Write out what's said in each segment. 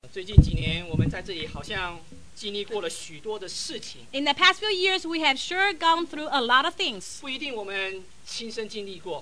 最近几年，我们在这里好像经历过了许多的事情。 In the past few years, we have sure gone through a lot of things. 不一定我们亲身经历过，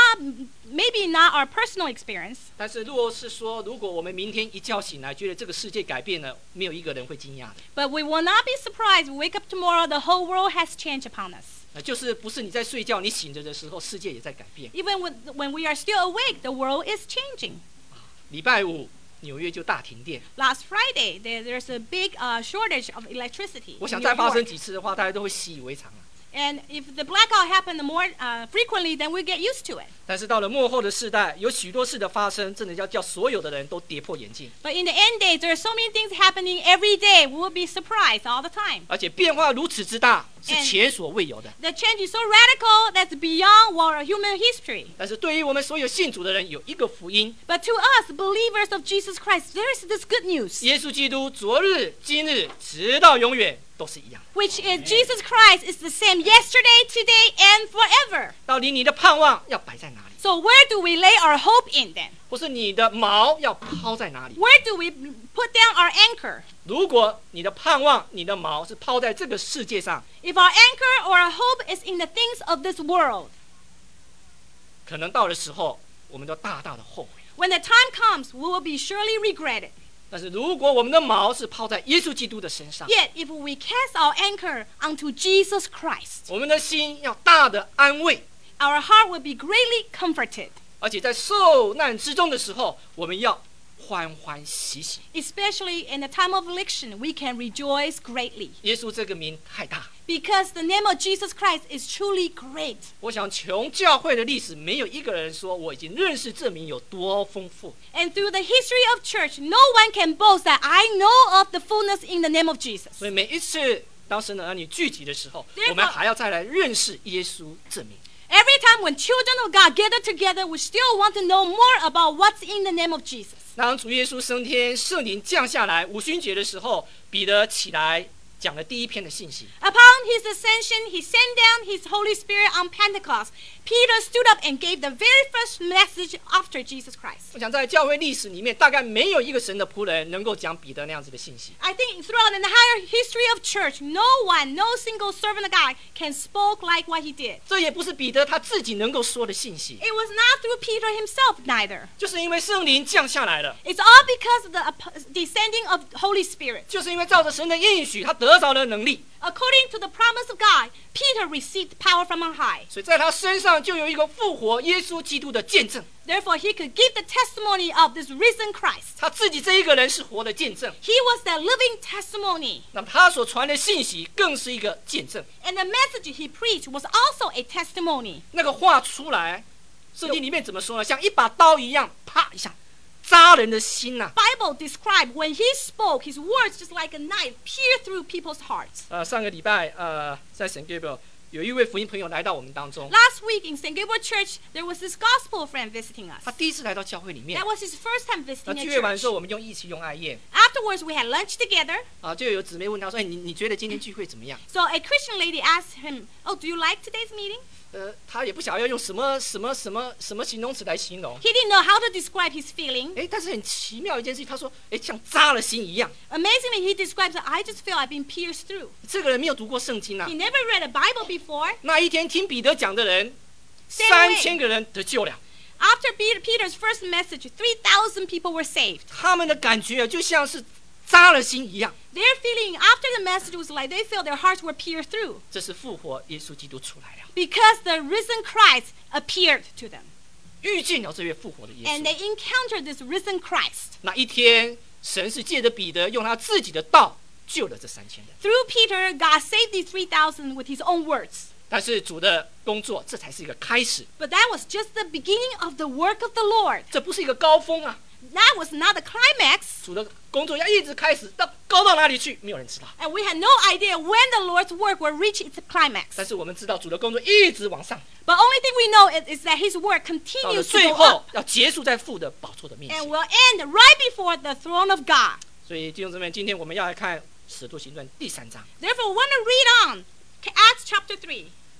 Maybe not our personal experience, 但是如果我们明天一觉醒来，觉得这个世界改变了，没有一个人会惊讶的。 but we will not be surprised. We wake up tomorrow, the whole world has changed upon us. 就是不是你在睡觉，你醒着的时候，世界也在改变。 Even when we are still awake, the world is changing. 礼拜五，纽约就大停电。 Last Friday, there's a big shortage of electricity. 我 in 想 New 再发生 York. 几次的话，大家都会习以为常了。 And if the blackout happens more frequently, then we get used to it. 但是到了末后的世代，有许多事的发生，真的要叫所有的人都跌破眼镜， But in the end days, there are so many things happening every day. We will be surprised all the time. 而且变化如此之大，是前所未有的。 The change is so radical that's beyond our human history. 但是对于我们所有信主的人，有一个福音： But to us, believers of Jesus Christ, there is this good news, 耶稣基督昨日、今日，直到永远都是一样。 which is Jesus Christ is the same yesterday, today, and forever. 到底你的盼望要摆在哪里？ So where do we lay our hope in then? 或是你的锚要抛在哪里？ Where do we put down our anchor? 如果你的盼望、你的锚是抛在这个世界上， If our anchor or our hope is in the things of this world, 可能到的时候，我们都大大的后悔。 when the time comes, we will be surely regretted. 但是如果我们的锚是抛在耶稣基督的身上， Yet, if we cast our anchor onto Jesus Christ, 我们的心要大的安慰， our heart will be greatly comforted, 而且在受难之中的时候，我们要欢欢喜喜。 especially in the time of affliction, we can rejoice greatly. 耶稣这个名太大， Because the name of Jesus Christ is truly great. 我想从教会的历史，没有一个人说我已经认识这名有多丰富。 And through the history of church, no one can boast that I know of the fullness in the name of Jesus. 所以每一次当神的儿女聚集的时候， Therefore- 我们还要再来认识耶稣这名。 Every time when children of God gather together, we still want to know more about what's in the name of Jesus. 当主耶稣升天，圣灵降下来，五旬节的时候，彼得起来讲了第一篇的信息。 Upon his ascension, he sent down his Holy Spirit on Pentecost. Peter stood up and gave the very first message after Jesus Christ. 我想在教会历史里面，大概没有一个神的仆人能够讲彼得那样子的信息。 I think throughout the entire history of church, no single servant of God can spoke like what he did. 这也不是彼得他自己能够说的信息， It was not through Peter himself neither. 就是因为圣灵降下来了， It's all because of the descending of Holy Spirit. 就是因为照着神的应许，他得着了能力， According to the promise of God, Peter received power from on high. 所以在他身上就有一个复活耶稣基督的见证。 Therefore, he could give the testimony of this risen Christ. 他自己这一个人是活的见证， He was the living testimony. 那么他所传的信息更是一个见证。 And the message he preached was also a testimony. 那个话出来，圣经里面怎么说呢？像一把刀一样，啪一下，扎人的心呐、 Bible described when he spoke, his words just like a knife pierce through people's hearts. 上个礼拜在St. Gabriel 有一位福音朋友来到我们当中， Last week in St. Gabriel Church, there was this gospel friend visiting us. 他第一次来到教会里面 That。was his first time 那 visiting 聚 a 会完的 church. 时候，我们一起用爱宴 Afterwards, we had lunch together. 就有姊妹问他说：“哎，你觉得今天聚会怎么样 So a Christian lady asked him, "Oh, do you like today's meeting?" 他也不晓得要用什么形容词来形容。 He didn't know how to describe his feeling. 但是很奇妙一件事情，他说：“像扎了心一样。 Amazingly, he describes that I just feel I've been pierced through. 这个人没有读过圣经啊 He。never read a Bible before. 那一天听彼得讲的人 Same way. ，3000个人得救了。 After Peter's first message, 3,000 people were saved. 他们的感觉就像是扎了心一样。 Their feeling after the message was like they felt their hearts were pierced through 这是复活耶稣基督出来了， because the risen Christ appeared to them. 遇见了这位复活的耶 And 稣。 they encountered this risen Christ. 那一天，神是借着彼得用他自己的道救了这3000人。 Through Peter, God saved these 3,000 with his own words. 但是主的工作，这才是一个开始， But that was just the beginning of the work of the Lord. 这不是一个高峰啊！ That was not the climax. 主的工作要一直开始，高到哪里去，没有人知道。 And we had no idea when the Lord's work will reach its climax. 但是我们知道，主的工作一直往上， But only thing we know is that his work 到了 continues to 最 go 后 up 要结束在父的宝座的面 and 前。 will end right before the throne of God. 所以弟兄姊妹，今天我们要来看《使徒行传》第3章。 Therefore, we want to read on Acts chapter 3.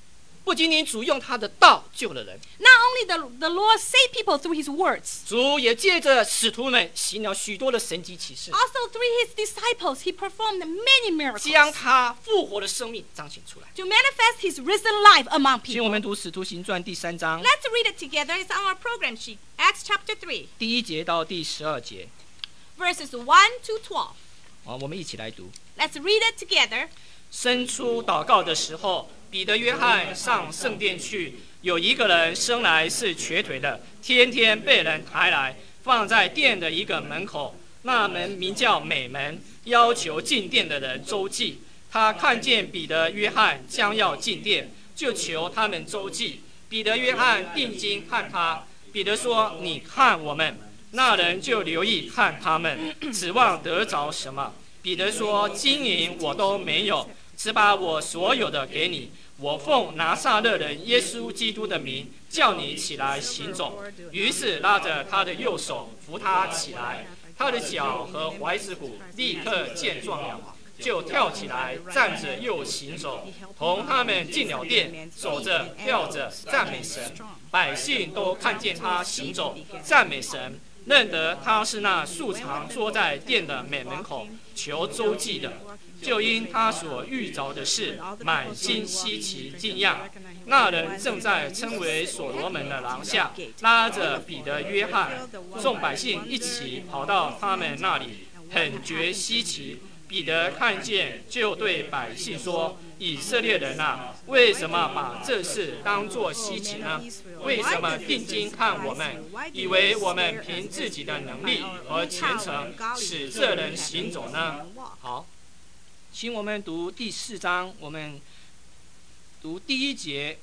不仅仅主用他的道救了人， Not only the Lord saved people through his words, 主也借着使徒们行了许多的神迹奇事， also through his disciples, he performed many miracles 将他复活的生命彰显出来。 to manifest his risen life among 请我 people. 们读《使徒行传》第3章 Let's read it together. It's on our program sheet. Acts chapter 3, 第1节到第12节。 verses 1 to 12. 好，我们一起来读。 Let's read it together. 伸出祷告的时候，彼得、约翰上圣殿去，有一个人生来是瘸腿的，天天被人抬来，放在殿的一个门口，那门名叫美门，要求进殿的人周济。他看见彼得、约翰将要进殿，就求他们周济。彼得、约翰定睛看他，彼得说：“你看我们。”那人就留意看他们，指望得着什么。彼得说：“金银我都没有，只把我所有的给你。我奉拿撒勒人耶稣基督的名，叫你起来行走。”于是拉着他的右手扶他起来，他的脚和踝子骨立刻健壮了，就跳起来，站着又行走，同他们进了殿，走着跳着赞美神。百姓都看见他行走，赞美神，认得他是那素常坐在殿的美门口求周济的，就因他所遇着的事，满心稀奇惊讶。那人正在称为所罗门的廊下，拉着彼得、约翰，众百姓一起跑到他们那里，很觉稀奇。彼得看见，就对百姓说：“以色列人啊，为什么把这事当作稀奇呢？为什么定睛看我们，以为我们凭自己的能力和虔诚使这人行走呢？”好，请我们读第4章，我们读第1节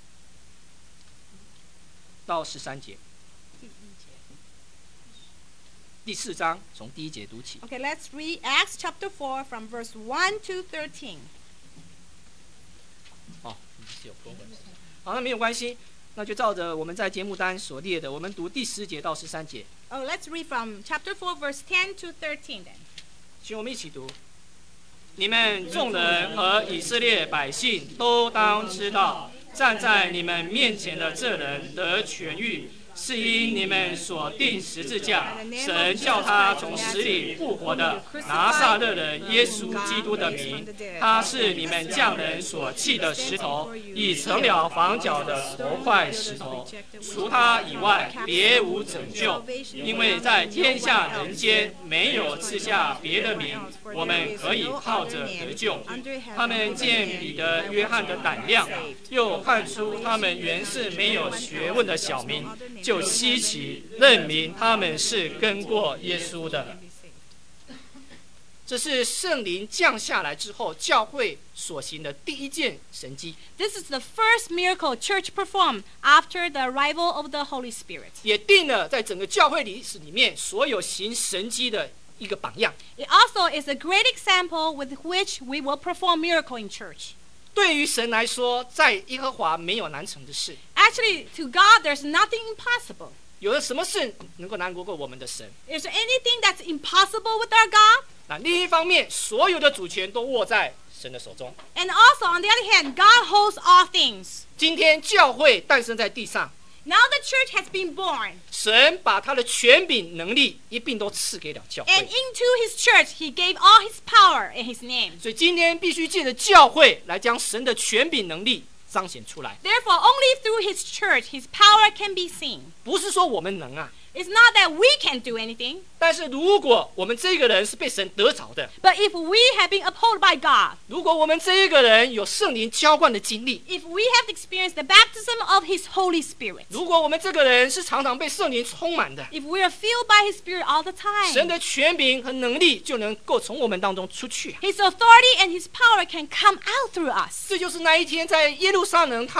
到13节。第4章从第1节读起。 Okay, let's read Acts chapter 4 from verse 1 to 13. 哦，是有 program。好，那没有关系，那就照着我们在节目单所列的，我们读第10节到13节。 Oh, let's read from chapter 4, verse 10 to 13 then. 请我们一起读。你们众人和以色列百姓都当知道，站在你们面前的这人得痊愈，是因你们所定十字架，神叫他从死里复活的拿撒勒人耶稣基督的名，他是你们匠人所弃的石头，已成了房角的头块石头。除他以外，别无拯救，因为在天下人间没有赐下别的名，我们可以靠着得救。他们见彼得、约翰的胆量，又看出他们原是没有学问的小民，就稀奇，认明他们是跟过耶稣的。这是圣灵降下来之后，教会所行的第一件神迹。 This is the first miracle church performed after the arrival of the Holy Spirit. 也定了在整个教会历史里面所有行神迹的一个榜样。 It also is a great example with which we will perform miracle in church. 对于神来说，在耶和华没有难成的事。 Actually, to God, there's nothing impossible. 有了什么事能够难过我们的神？ Is there anything that's impossible with our God? 那另一方面，所有的主权都握在神的手中。 And also, on the other hand, God holds all things. 今天教会诞生在地上， Now the church has been born. 神把他的权柄、能力一并都赐给了教 And 会。 into his church, he gave all his power in his name. 所以今天必须借着教会来将神的权柄、能力彰显出来。 Therefore, only through his church, his power can be seen. 不是说我们能啊， It's not that we can do anything, 但是如果我们这个人是被神得着的， but if we have been upheld by God, 如果我们这一个人有圣灵浇灌的经历， if we have experienced the baptism of his Holy Spirit, 如果我们这个人是常常被圣灵充满的， if we are filled by his Spirit all the 神 time, 的权柄和能力就能够从我们当中出去啊。 his authority and his power can come out through us. 这就是那一天在耶路撒冷他们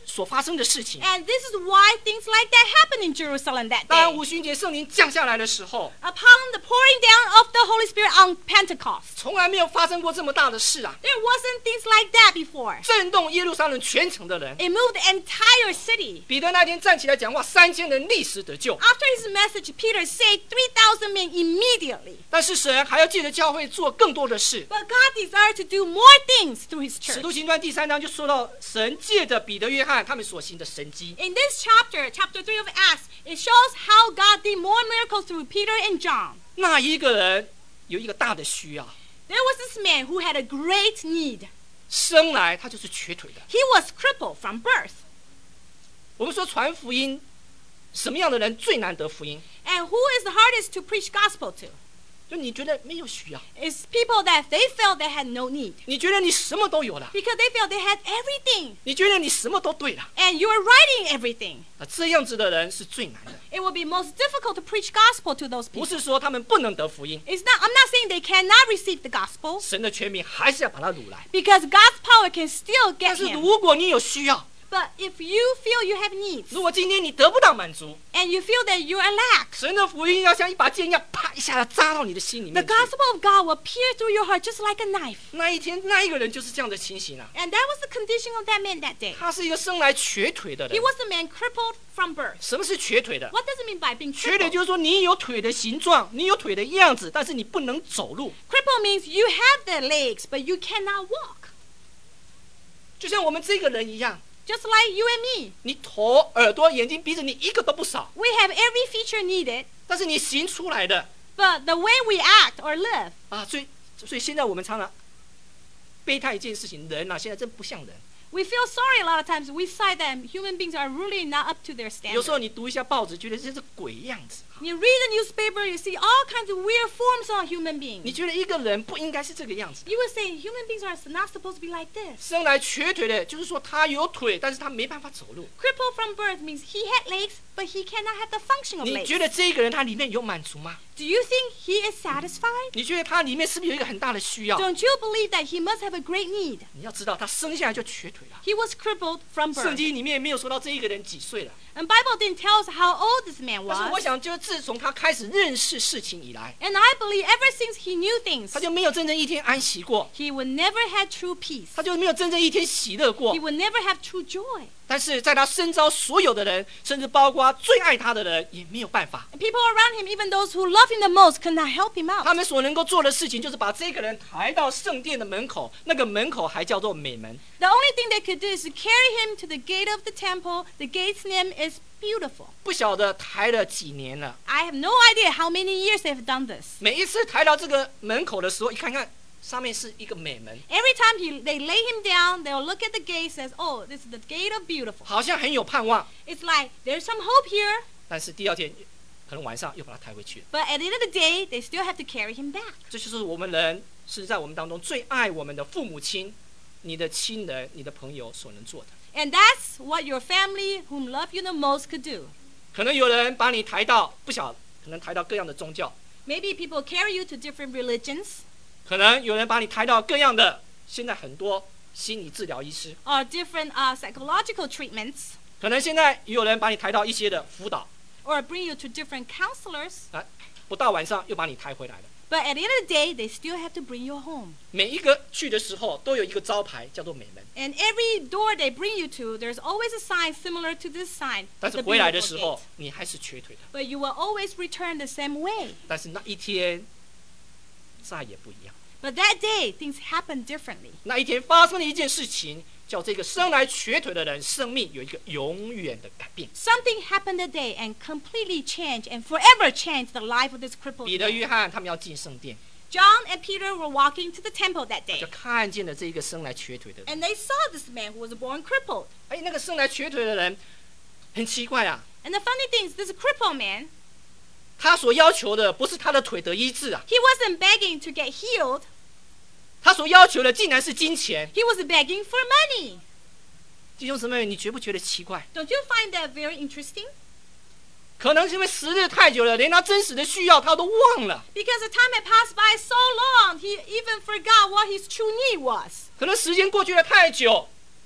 所发生的事情。 And this is why things like that happened in Jerusalem that 当然， day. 五旬节圣灵降下来的时候， Upon the pouring down of the Holy Spirit on Pentecost, 从来没有发生过这么大的事啊！ there wasn't things like that before. 震动耶路撒冷全城的人。 It moved the entire city. 彼得那天站起来讲话，3000人立时得救。 After his message, Peter saved 3,000 men immediately. 但是神还要借着教会做更多的事。 But God desired to do more things through his 使徒 church. 行传第3章就说到神借着彼得、约翰他们所行的神迹。 In this chapter, chapter 3 of Acts, it shows how God did more miracles through Peter and John. 那一个人有一个大的需要， There was this man who had a great need. 生来他就是瘸腿的。 He was crippled from birth. 我们说传福音，什么样的人最难得福音？ And who is the hardest to preach gospel to? 就你觉得没有需要， It's people that they felt they had no need. 你觉得你什么都有了， Because they felt they had everything. 你觉得你什么都对了， And you are writing everything. 这样子的人是最难的。 It will be most difficult to preach gospel to those 不 people. 是说他们不能得福音， I'm not saying they cannot receive the gospel. 神的权柄还是要把他掳来。 Because God's power can still 但 get 是 him. 如果你有需要， But if you feel you have needs 如果今天你得不到满足， and you feel that you are lack, 神的福音要像一把剑一样，啪一下扎到你的心里 the 面去。 gospel of God will pierce through your heart just like a knife. 那一天，那一个人就是这样的情形啊。 And that was the condition of that man that day. 他是一个生来瘸腿的 He 人。 was a man crippled from birth. 什么是瘸腿的？ What does it mean by being 瘸腿 crippled? 就是说你有腿的形状，你有腿的样子，但是你不能走路。 Cripple means you have the legs, but you cannot walk. 就像我们这个人一样， Just like you and me. 你头、耳朵、眼睛、鼻子，你一个都不少， We have every feature needed, 但是你行出来的 but the way we act or live, 啊，所以现在我们常常悲叹一件事情，人啊，现在真不像人。 we feel sorry a lot of times. We say that human beings are really not up to their 有时 standard. 候你读一下报纸，觉得这是鬼样子。 You read the newspaper, you see all kinds of weird forms of human 你 beings. 觉得一个人不应该是这个样子？ You would say human beings are not supposed to be like this. 生来瘸腿的，就是说他有腿，但是他没办法走路。 Crippled from birth means he had legs, but he cannot have the function of 你 legs. 觉得这个人他里面有满足吗？ Do you think he is satisfied? 你觉得他里面是不是有一个很大的需要？ Don't you believe that he must have a great need? 你要知道，他生下来就瘸腿了。 He was crippled from 圣 birth. 经里面没有说到这一个人几岁了， And Bible didn't tell us how old this man 但是我 was. 想，就自从他开始认识事情以来， And I believe ever since he knew things, 他就没有真正一天安息过， he would never have true peace. 他就没有真正一天喜乐过 He。would never have true joy. 但是在他深招所有的人，甚至包括最爱他的人，也没有办法。 And people around him, even those who love him the most, could not help him out. 他们所能够做的事情，就是把这个人抬到圣殿的门口，那个门口还叫做美门。 The only thing they could do is to carry him to the gate of the temple. The gate's name is Beautiful. 不晓得抬了几年了。 I have no idea how many years they've done this. 每一次抬到这个门口的时候，一看看上面是一个美门， Every time they lay him down, they'll look at the gate, says, "Oh, this is the gate of Beautiful." 好像很有盼望。 It's like there's some hope here, 但是第二天，可能晚上又把他抬回去了。 but at the end of the day, they still have to carry him back. 这就是我们人是在我们当中最爱我们的父母亲、你的亲人、你的朋友所能做的。 And that's what your family, whom love you the most, could do. 可能有人把你抬到不晓，可能抬到各样的宗教， Maybe people carry you to different religions, 可能有人把你抬到各样的，现在很多心理治疗医师， or different psychological treatments, 可能现在也有人把你抬到一些的辅导， or bring you to different counselors. 不到晚上又把你抬回来了。 But at the end of the day, they still have to bring you home. 每一个去的时候都有一个招牌叫做美门， And every door they bring you to, there's always a sign similar to this sign, 但是 the 回来的 beautiful 时 gate. 候你还是瘸腿的。 But you will always return the same way. 但是那一天再也不一样。 But that day, things happen differently. 那一天发生了一件事情，叫这个生来瘸腿的人生命有一个永远的改变。 Something happened that day and completely changed and forever changed the life of this crippled 彼得、 man. 约翰他们要进圣殿， John and Peter were walking to the temple that 就 day. 看见了这个生来瘸腿的人。 And they saw this man who was born crippled. 哎，那个生来瘸腿的人很奇怪啊， And the funny thing is, this crippled man, 他所要求的不是他的腿得医治啊， he wasn't begging to get healed. 他所要求的竟然是金钱。 He was begging for money. 弟兄姊妹，你觉不觉得奇怪？ Don't you find that very interesting? 可能是因为时日太久了，连他真实的需要他都忘了。 Because the time had passed by so long, he even forgot what his true need was. 可能时间过去了太久，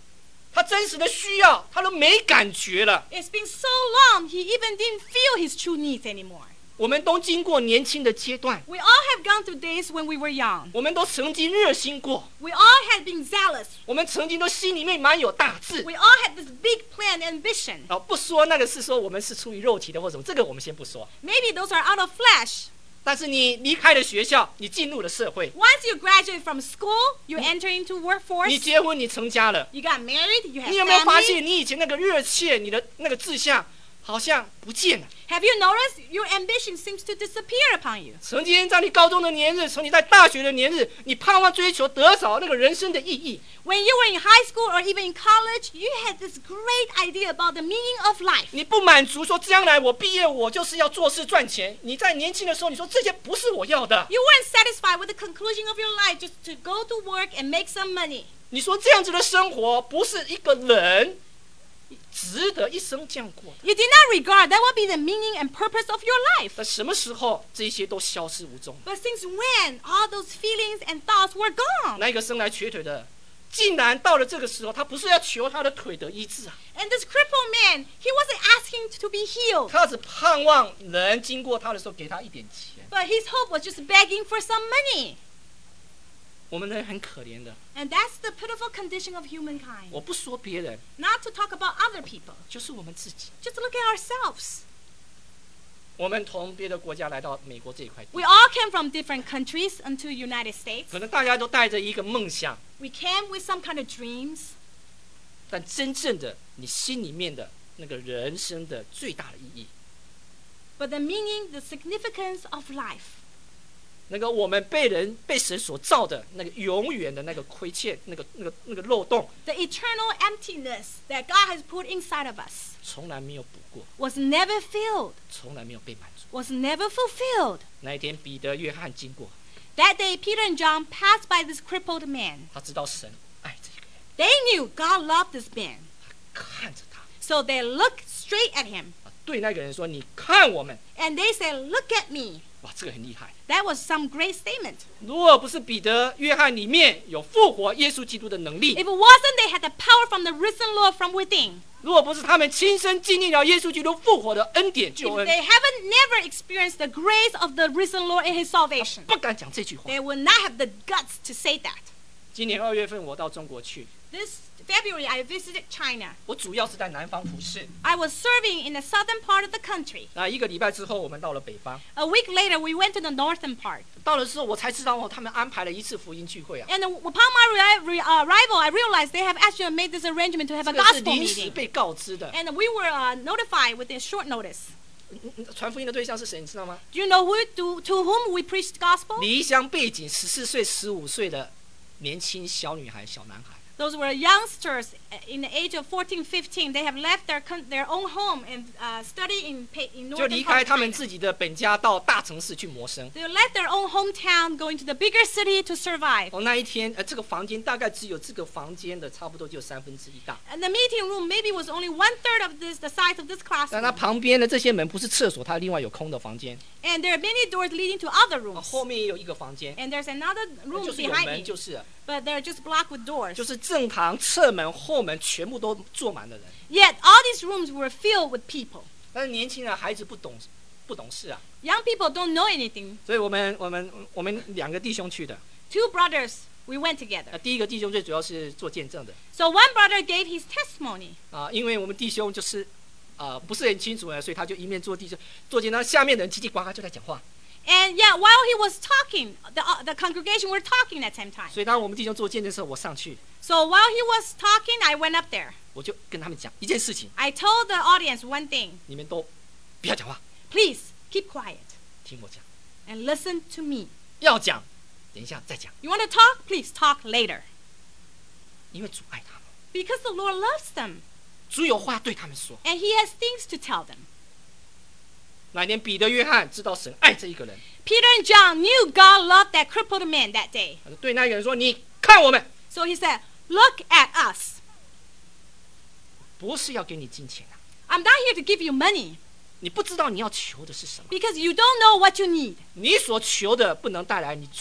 他真实的需要他都没感觉了。 It's been so long, he even didn't feel his true needs anymore. 我们都经过年轻的阶段， We all have gone through days when we were young. 我们都曾经热心过， We all had been zealous. 我们曾经都心里面蛮有大志。 We all had this big plan and vision. 不说那个是说我们是出于肉体的或什么，这个我们先不说。 Maybe those are out of flesh. 但是你离开了学校，你进入了社会， Once you graduate from school, you enter into 你 workforce. 结婚，你成家了， You got married, you have 你有没有发 family. 现你以前那个热切，你的那个志向好像不见了？ Have you noticed your ambition seems to disappear upon you? 曾经在你高中的年日，从你在大学的年日，你盼望追求得着那个人生的意义。 When you were in high school or even in college, you had this great idea about the meaning of life. 你不满足说将来我毕业我就是要做事赚钱。你在年轻的时候，你说这些不是我要的。 You weren't satisfied with the conclusion of your life just to go to work and make some money. 你说这样子的生活不是一个人值得一生这样过的。 You did not regard that would be the meaning and purpose of your life. 在什么时候这些都消失无踪？ But since when all those feelings and thoughts were gone? 那一个生来瘸腿的，竟然到了这个时候，他不是要求他的腿得医治啊， And this crippled man, he wasn't asking to be healed, 他只盼望人经过他的时候给他一点钱。 but his hope was just begging for some money. 我们人很可怜的， And that's the pitiful condition of humankind. 我不说别人， Not to talk about other people, 就是我们自己。 just look at ourselves. 我们从别的国家来到美国这一块地 We，all came from different countries into the United States. 可能大家都带着一个梦想， We came with some kind of dreams, 但真正的你心里面的那个人生的最大的意义， but the meaning, the significance of life, 那个我们被神所造的那个永远的那个亏欠，那个漏洞， the eternal emptiness that God has put inside of us 从来没有补过， was never filled, 从来没有被满足。 was never fulfilled. 那一天，彼得、约翰经过， That day, Peter and John passed by this crippled man. 他知道神爱这个人， They knew God loved this man, 他看着他， so they looked straight at him 对那个人说：“你看我们。 and they said, "Look at me." ” 哇，这个很厉害。 That was some great statement. 如果不是彼得、约翰里面有复活耶稣基督的能力， If it wasn't they had the power from the risen Lord from within, 如果不是他们亲身经历了耶稣基督复活的恩典救 if 恩， they haven't never experienced the grace of the risen Lord in his salvation, 不敢讲这句话。 they would not have the guts to say that. 今年2月份我到中国去， This February, I visited China. 我主要是在南方服侍。 I was serving in the southern part of the country. 那1个礼拜之后，我们到了北方。 A week later, we went to the northern part. 到了之后，我才知道哦，他们安排了一次福音聚会啊， And upon my arrival, I realized they have actually made this arrangement to have 这 a 个是 gospel 临时 meeting. 被告知的。 And we were notified within short notice. 传福音的对象是谁？你知道吗？ Do you know to whom we preached gospel? 离乡背景14岁、15岁的年轻小女孩、小男孩。 Those were youngsters in the age of 14, 15. They have left their own home and study in 就 northern 离 part 开 of 他们 China. 自己的本家，到大城市去谋生。 They left their own hometown, going to the bigger city to survive. 那一天，这个房间大概只有这个房间的差不多就1/3大。 And the meeting room maybe was only 1/3 of the size of this 但它 classroom. 旁边的这些门不是厕所，它另外有空的房间。 And there are many doors leading to other rooms. 后面也有一个房间， And there's another room 就是有 behind 门， me. 就是了 But they're just blocked with doors. 就是正堂、侧门、后门全部都坐满了人。 Yet all these rooms were filled with people. 但是年轻人孩子不懂事啊， Young people don't know anything. 所以我们2个弟兄去的。 Two brothers, we went together. 第一个弟兄最主要是做见证的 So one brother gave his testimony. 啊，因为我们弟兄就是不是很清楚呢，所以他就一面做弟兄做见证，下面的人叽叽呱呱就在讲话。 And yeah, while he was talking, the congregation were talking at the same time. 所以当我们弟兄做见证的时候，我上去， So while he was talking, I went up there. 我就跟他们讲一件事情： I told the audience one thing. 你们都不要讲话， Please keep quiet 听我讲。 and listen to me. 要讲，等一下再讲， You want to talk? Please talk later. 因为主爱他们， Because the Lord loves them 主有话对他们说。 and he has things to tell them. 那一天，彼得、约翰知道神爱这一个人， Peter and John knew God loved that crippled man that day. 他就对那个人说：“你看我们， So he said, "Look at us. 不是要给你金钱啊， I'm not here to give you money 你不知道你要求的是什么， because you don't know what you need. 你所求的不能带来你最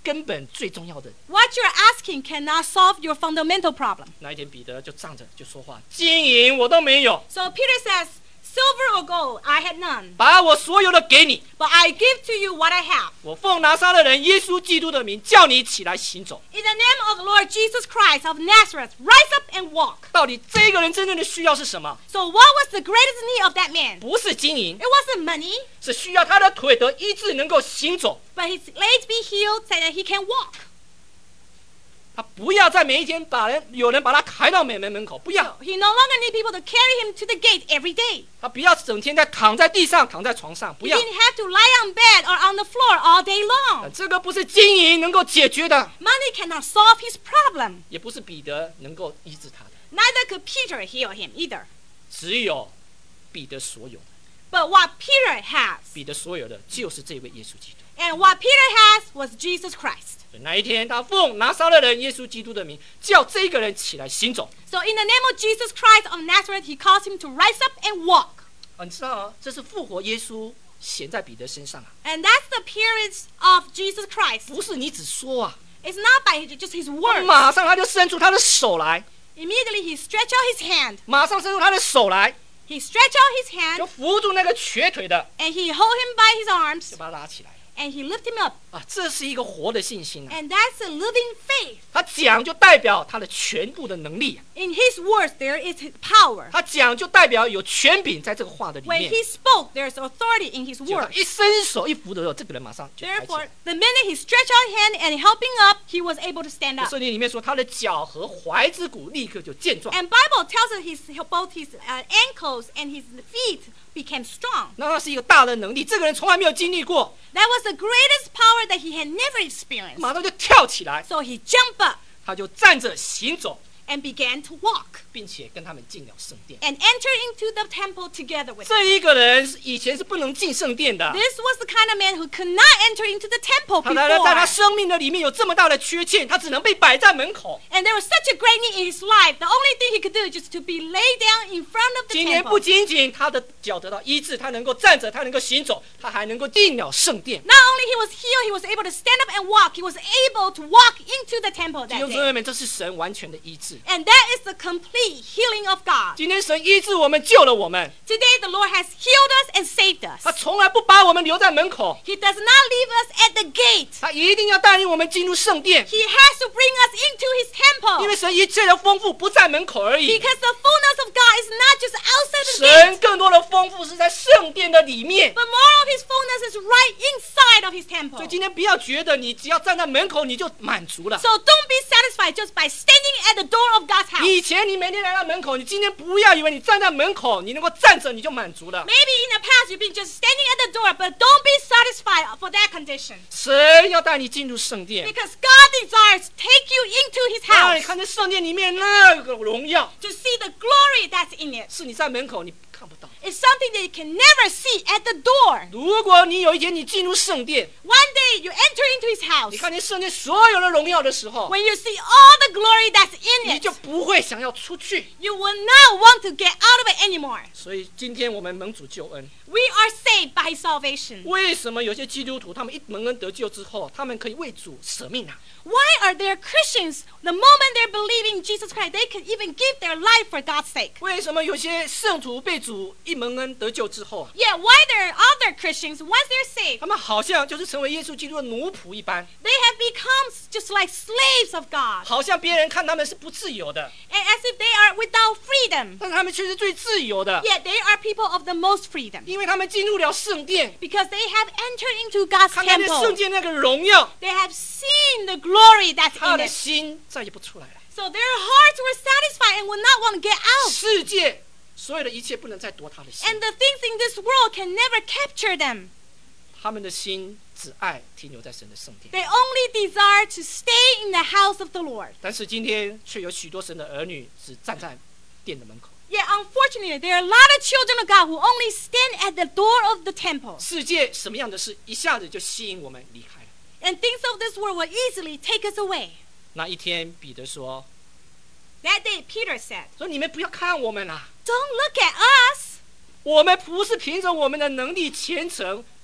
根本最重要的。 What you're asking cannot solve your fundamental problem. 那一天彼得就站着就说话，金银我都没有， So Peter says, silver or gold, I had none. 把我所有的给你。 But I give to you what I have. 我奉拿撒勒人耶稣基督的名，叫你起来行走。 In the name of the Lord Jesus Christ of Nazareth, rise up and walk. 到底这个人真正的需要是什么？ So what was the greatest need of that man? 不是金银， It wasn't money, 是需要他的腿得医治，能够行走。 but his legs be healed so that he can walk. 他不要在每一天有人把他抬到美门门口，不要。 He no longer need people to carry him to the gate every day. 他不要整天躺在地上，躺在床上，不 He 要。 didn't have to lie on bed or on the floor all day long. 这个不是金银能够解决的， Money cannot solve his problem. 也不是彼得能够医治他的， Neither could Peter heal him either. 只有彼得所有的。 But what Peter has, 彼得所有的就是这位耶稣基督。 and what Peter has was Jesus Christ. 所以那一天，他奉拿撒勒人耶稣基督的名，叫这个人起来行走。 So in the name of Jesus Christ of Nazareth, he calls him to rise up and walk. 你知道啊，这是复活耶稣显在彼得身上啊， And that's the appearance of Jesus Christ. 不是你只说啊， It's not by just his 他 words. 马上他就伸出他的手来， Immediately he stretched out his hand. 马上伸出他的手来， He stretched out his 就 hand 扶住那个瘸腿的， and he hold him by his arms 就把他拉起来 and he lift him up. 啊！这是一个活的信心啊！ And that's a living faith. 他讲就代表他的全部的能力啊， In his words, there is his power. 他讲就代表有权柄在这个话的里 When 面。 he spoke, there's authority in his 就他 words. 一伸手一扶的时候，这个人马上就抬起 Therefore, 来。 the minute he stretched out his hand and helping up, he was able to stand up. 圣经里面说，他的脚和踝之骨立刻就健壮。 And Bible tells us both his ankles and his feet became strong. 那是一个大的能力，这个人从来没有经历过， That was the greatest power that he had never experienced. 马上就跳起来， So he jumped up 他就站着行走， and began to walk 并且跟他们进了圣殿。 and entered into the temple together with them. 这一个人以前是不能进圣殿的， This was the kind of man who could not enter into the temple 他在他 before. 生命的里面有这么大的缺陷，他只能被摆在门口。 And there was such a great need in his life. The only thing he could do is just to be laid down in front of the 今天 temple. 不仅仅他的脚得到医治，他能够站着，他能够行走，他还能够进了圣殿。 Not only he was healed, he was able to stand up and walk. He was able to walk into the temple 弟 that 兄姊 day. 妹们，这是神完全的医治。 And that is the complete healing of God. 今天神医治我们，救了我们， Today the Lord has healed us and saved 他 us. 从来不把我们留在门口， He does not leave us at the gate. 他一定要带领我们进入圣殿， He has to bring us into his 因为 temple. 神一切的丰富不在门口而已， Because the fullness of God is not just outside the 神 gate, 更多的丰富是在圣殿的里面。 but more of his fullness is right inside of his 所 temple. 以今天不要觉得你只要站在门口你就满足了。 So don't be satisfied just by standing at the door of God's house. 以前你每天来到门口，你今天不要以为你站在门口，你能够站着你就满足了。 Maybe in the past you've been just standing at the door, but don't be satisfied for that condition. 神要带你进入圣殿， Because God desires to take you into his 让你 house 看见圣殿里面那个荣耀， to see the glory that's in it. 是你在门口你看不到。 It's something that you can never see at the door. 如果你有一天你进入圣殿， One day you enter into his house. 你看见圣殿所有的荣耀的时候， When you see all the glory that's in 你 it, 就不会想要出去。 you will not want to get out of it anymore. 所以今天我们蒙主救恩， We are saved by his salvation. 为什么有些基督徒他们一蒙恩得救之后，他们可以为主舍命啊？ Why are there Christians, the moment they're believing Jesus Christ, they can even give their life for God's sake? 为什么有些圣徒被主一蒙恩得救之后啊， Yeah, why there are other Christians, once they're saved, 他们好像就是成为耶稣基督的奴仆一般， they have become just like slaves of God, 好像别人看他们是不自由的， and as if they are without freedom. 但是他们却是最自由的， Yet they are people of the most freedom 因为他们进入了圣殿， because they have entered into God's 看见圣 temple. 殿那个荣耀， They have seen the glory that's 他 in 的 it. 心再也不出来了。 So their hearts were satisfied and would not want to get out. 世界所有的一切不能再夺他的心， And the things in this world can never capture them. 他们的心只爱停留在神的圣殿。 They only desire to stay in the house of the Lord. 但是今天却有许多神的儿女只站在殿的门口。 Yet unfortunately, there are a lot of children of God who only stand at the door of the temple. 世界什么样的事，一下子就吸引我们离开了。 And things of this world will easily take us away. 那一天，彼得说 That day, Peter said, 说你们不要看我们啦， Don't look at us. 我们不是凭着我们的能力虔诚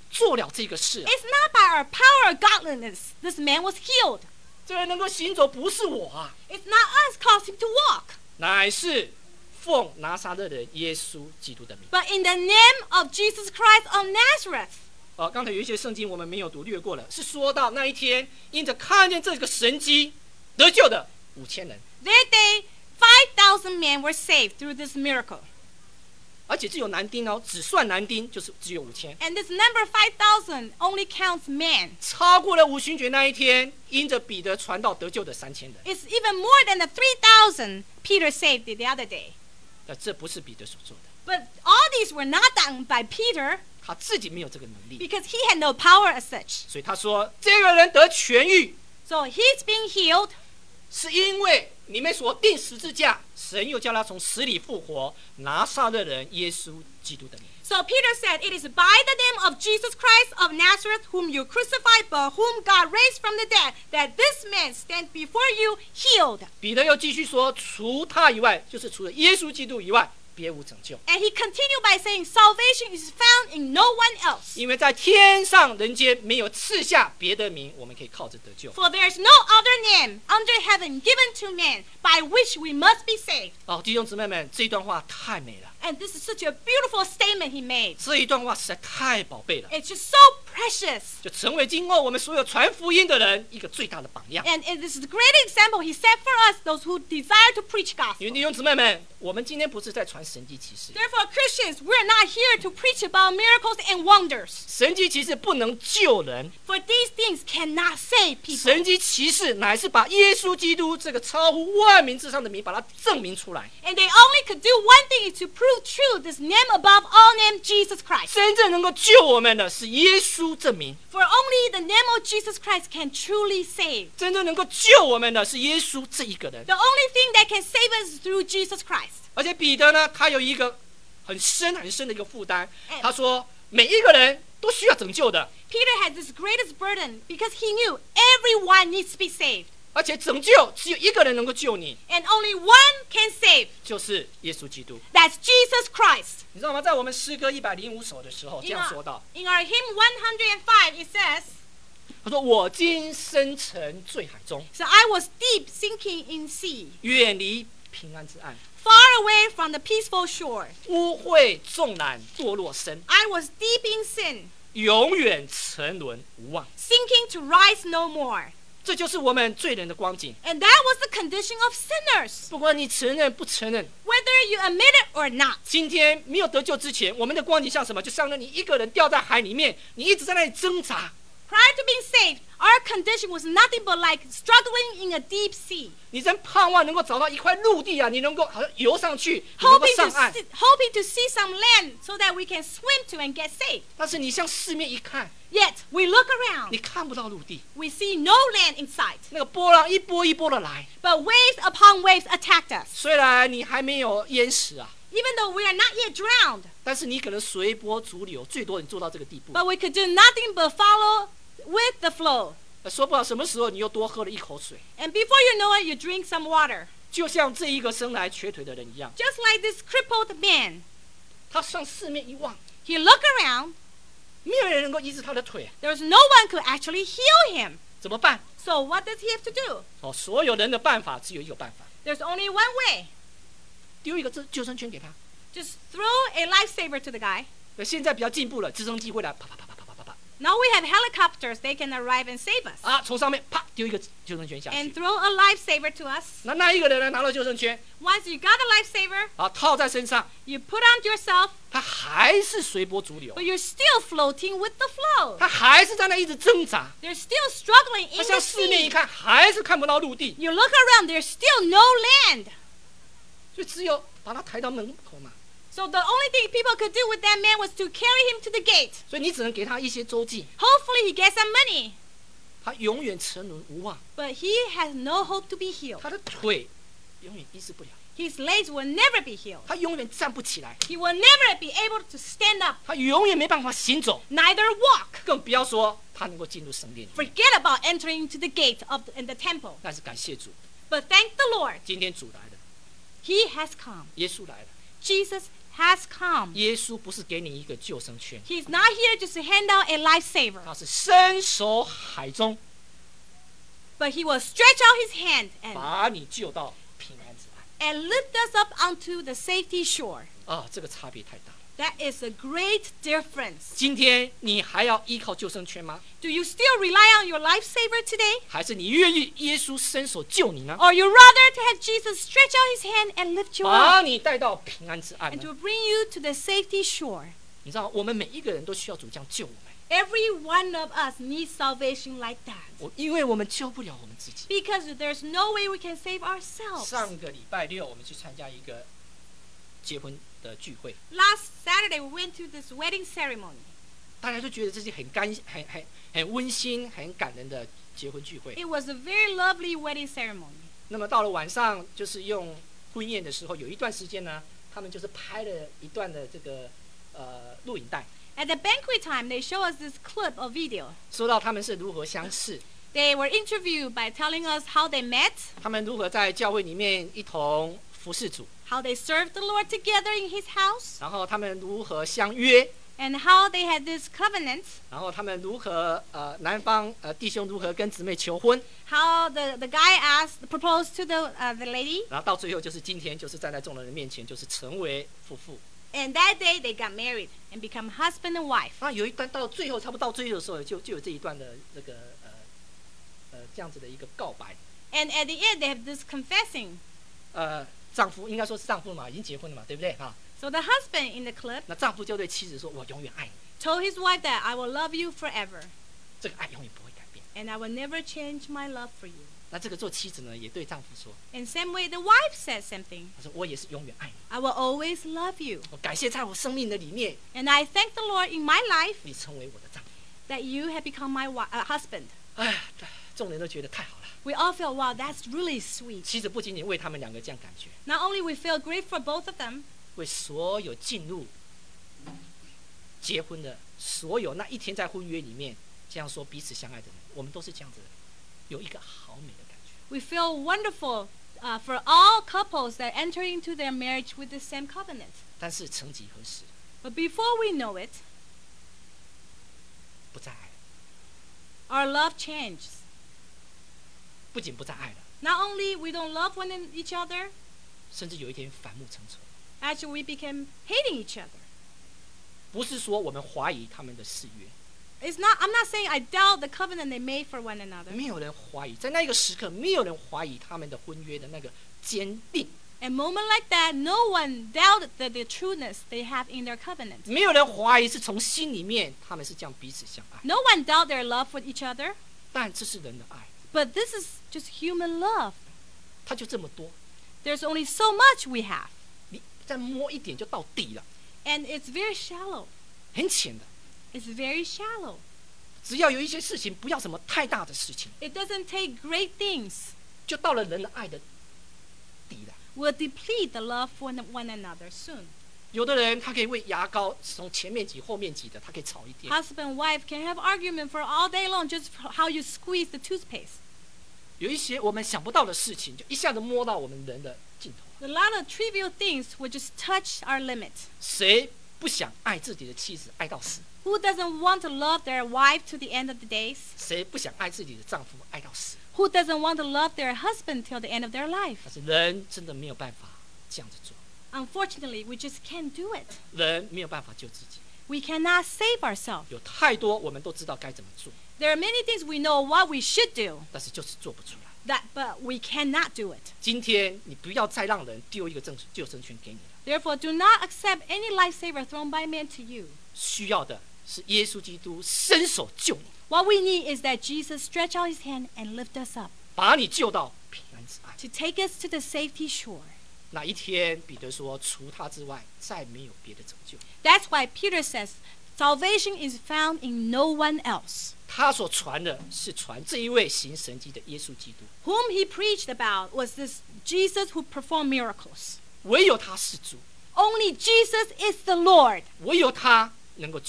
做了这个事啊。 It's not by our power or godliness this man was healed. 这人能够行走，不是我啊， It's not us caused him to walk, 乃是奉拿撒勒人耶稣基督的名。 but in the name of Jesus Christ of Nazareth. 刚才有一些圣经我们没有读，略过了，是说到那一天，因着看见这个神迹得救的5000人， That day, 5,000 men were saved through this miracle. 而且只有男丁哦，只算男丁就是只有5000。 And this number 5,000 only counts men. 超过了五旬节那一天，因着彼得传道得救的3000人。 It's even more than the 3,000 Peter saved the other day. 这不是彼得所做的， But all these were not done by Peter 他自己没有这个能力， because he had no power as such. 所以他说这个人得痊愈， So he's being healed 是因为你们所定十字架，神又叫他从死里复活，拿撒勒人耶稣基督的名。 So Peter said, "It is by the name of Jesus Christ of Nazareth, whom you crucified, but whom God raised from the dead, that this man stands before you healed." 彼得又继续说，除他以外，就是除了耶稣基督以外，别无拯救。 And he continued by saying, "Salvation is found in no one else, 因为在天上人间没有赐下别的名，我们可以靠着得救。 for there is no other name under heaven given to men by which we must be saved." 弟兄姊妹们，这一段话太美了， And this is such a beautiful statement he made. 这一段话实在太宝贝了， It's just so precious. 就成为今后我们所有传福音的人一个最大的榜样。 And it is a great example he set for us, those who desire to preach 因为 gospel. 弟兄姊妹们，我们今天不是在传神迹奇事， Therefore, Christians, we're not here to preach about miracles and wonders. 神迹奇事不能救人， For these things cannot save people. 神迹奇事乃是把耶稣基督这个超乎万民之上的名，把它证明出来。 And they only could do one thing, is to prove true this name above all name, Jesus Christ. 真正能够救我们的是耶稣证明， For only the name of Jesus Christ can truly save. 真正能够救我们的是耶稣这一个人。 The only thing that can save us is through Jesus Christ. 而且彼得呢，他有一个很深很深的一个负担，他说每一个人都需要拯救的， Peter had this greatest burden because he knew everyone needs to be saved. 而且拯救只有一个人能够救你， And only one can save. 就是耶稣基督。 That's Jesus Christ. 你知道吗？在我们诗歌105首的时候，这 In 样说到， our hymn 105, it says, 他说：“我今深沉醉海中， "So I was deep sinking in sea, 远离平安之岸， far away from the peaceful shore. 污秽纵览堕落深， I was deep in sin, 永远沉沦无望。” sinking to rise no more." 这就是我们罪人的光景。 And that was the condition of sinners, 不管你承认不承认， whether you admit it or not. 今天没有得救之前，我们的光景像什么？就像你一个人掉在海里面，你一直在那里挣扎， Prior to being saved, our condition was nothing but like struggling in a deep sea, 你真盼望能够找到一块陆地啊，你能够好像游上去，你能够 hoping 上 to 岸。 hoping to see some land so that we can swim to and get saved. 但是你向四面一看， Yet we look 你 around, 看不到陆地， we see no land in sight, 那个波浪一波一波的来。 but waves upon waves attacked us. 虽然你还没有淹死啊， Even though we are not yet drowned, 但是你可能随波逐流，最多你做到这个地步。 but we could do nothing but follow with the flow. 说不好什么时候你又多喝了一口水， And before you know it, you drink some water. 就像这一个生来瘸腿的人一样， Just like this crippled man, 他向四面一望， he looked around. 没有人能够医治他的腿， There was no one could actually heal him. 怎么办？ So what does he have to do? 所有人的办法只有一个办法， There's only one way. 丢一个救生圈给他。 Just throw a lifesaver to the guy. 现在比较进步了，直升机会来啪啪啪啪啪啪啪啪 Now we have helicopters. They can arrive and save us. 啊，从上面啪丢一个救生圈下 And 去。 throw a lifesaver to us. 那一个人呢，拿到救生圈， Once you got the lifesaver, 套在身上， you put on yourself, 他还是随波逐流 but，you're still floating with the flow. 他还是在那一直挣扎。 They're still struggling 他 in 向 the 四面一 sea. 看，还是看不到陆地， You look around, there's still no land. 所以只有把他抬到门口嘛。 So the only thing people could do with that man was to carry him to the gate. 所以你只能给他一些周济， Hopefully he gets some money, 他永远沉沦无望， but he has no hope to be healed. 他的腿永远医治不了， His legs will never be healed. 他永远站不起来， He will never be able to stand up, 他永远没办法行走， neither walk. 更不要说他能够进入圣殿里面。 Forget about entering into the gate in the temple. 但是感谢主， But thank the Lord, 今天主来了， he has come. 耶稣来了， Jesus has come. 耶稣不是给你一个救生圈， He's not here just to hand out a lifesaver, 他是伸手海中， but he will stretch out his hand 把你救到平安之岸。 and lift us up onto the safety shore. 啊，这个差别太大了。 That is a great difference. 今天你还要依靠救生圈吗？ Do you still rely on your lifesaver today? 还是你愿意耶稣伸手救你呢？ Or you rather to have Jesus stretch out his hand and lift you 把 up 你带到平安之岸 and 呢？ to bring you to the safety shore? 你知道，我们每一个人都需要主这样救我们。 Every one of us needs salvation like that. 因为我们救不了我们自己。 Because there's no way we can save ourselves. 上个礼拜六，我们去参加一个结婚的聚会， Last Saturday, we went to this wedding ceremony. 大家都觉得这是很温馨、很感人的结婚聚会。 It was a very lovely wedding ceremony. 那么到了晚上，就是用婚宴的时候，有一段时间呢，他们就是拍了一段的这个录影带， At the banquet time, they show us this clip of video. 说到他们是如何相识， They were interviewed by telling us how they met, 他们如何在教会里面一同服侍主， how they served the Lord together in His house, 然后他们如何相约， and how they had this covenant, 然后他们如何男方弟兄如何跟姊妹求婚， how the guy proposed to the lady, 然后到最后就是今天就是站在众人的面前，就是成为夫妇。 and that day they got married and become husband and wife. 那有一段到最后，差不多到最后的时候，就有这一段的这个这样子的一个告白。 And at the end, they have this confessing. 丈夫应该说是丈夫嘛，已经结婚了嘛，对不对哈？ So the husband in the clip 那丈夫就对妻子说：“我永远爱你， told his wife that I will love you forever, 这个爱永远不会改变。 and I will never change my love for you. ” 那这个做妻子呢，也对丈夫说 In same way, the wife said something. ：“ 他说我也是永远爱你， I will always love you. 我感谢在我生命的里面， And I thank the Lord in my life 你成为我的丈夫。 that you have become my husband. ” 哎，众人都觉得太好了。 We all feel, wow, that's really sweet. 妻子不仅仅为他们两个这样感觉， Not only we feel great for both of them, 为所有进入结婚的所有那一天在婚约里面这样说彼此相爱的人，我们都是这样子的，有一个好美的感觉。 we feel wonderful for all couples that enter into their marriage with the same covenant. 但是曾几何时， But before we know it, 不再爱了， our love changes. 不仅不再爱了， Not only we don't love each other, 甚至有一天反目成仇。 actually we became hating each other. 不是说我们怀疑他们的誓约， I'm not saying I doubt the covenant they made for one another. 没有人怀疑，在那个时刻，没有人怀疑他们的婚约的那个坚定， A moment like that, no one doubted the trueness they have in their covenant. 没有人怀疑是从心里面他们是这样彼此相爱。 No one doubt their love for each other, 但这是人的爱， but this is just human love. 它就这么多， There's only so much we have, 你再摸一点就到底了， and it's very shallow. 很浅的。 It's very shallow. 只要有一些事情，不要什么太大的事情， It doesn't take great things. 就到了人的爱的底了。 We'll deplete the love for one another soon. 有的人他可以为牙膏从前面挤后面挤的，他可以吵一点。 Husband and wife can have argument for all day long just for how you squeeze the toothpaste. 有一些我们想不到的事情，就一下子摸到我们人的尽头。 A lot of trivial things will just touch our limit. 谁不想爱自己的妻子爱到死？ Who doesn't want to love their wife to the end of the days? 谁不想爱自己的丈夫爱到死？ Who doesn't want to love their husband till the end of their life? 但是人真的没有办法这样子做， Unfortunately, we just can't do it. 人没有办法救自己。 We cannot save ourselves. 有太多我们都知道该怎么做， There are many things we know what we should do, 但是就是做不出来。 but we cannot do it. 今天你不要再让人丢一个救生圈给你了， Therefore, do not accept any lifesaver thrown by men to you. 需要的是耶稣基督伸手救你， What we need is that Jesus stretch out his hand and lift us up 把你救到平安之岸。 to take us to the safety shore. 那一天，彼得说：“除他之外，再没有别的拯救。 That's why Peter says, salvation is found in no one else. 他所传的是传这一位行神迹的耶稣基督， Whom he preached about was this Jesus who performed miracles. 唯有他是主， Only Jesus is the Lord. 唯有他能够救我们。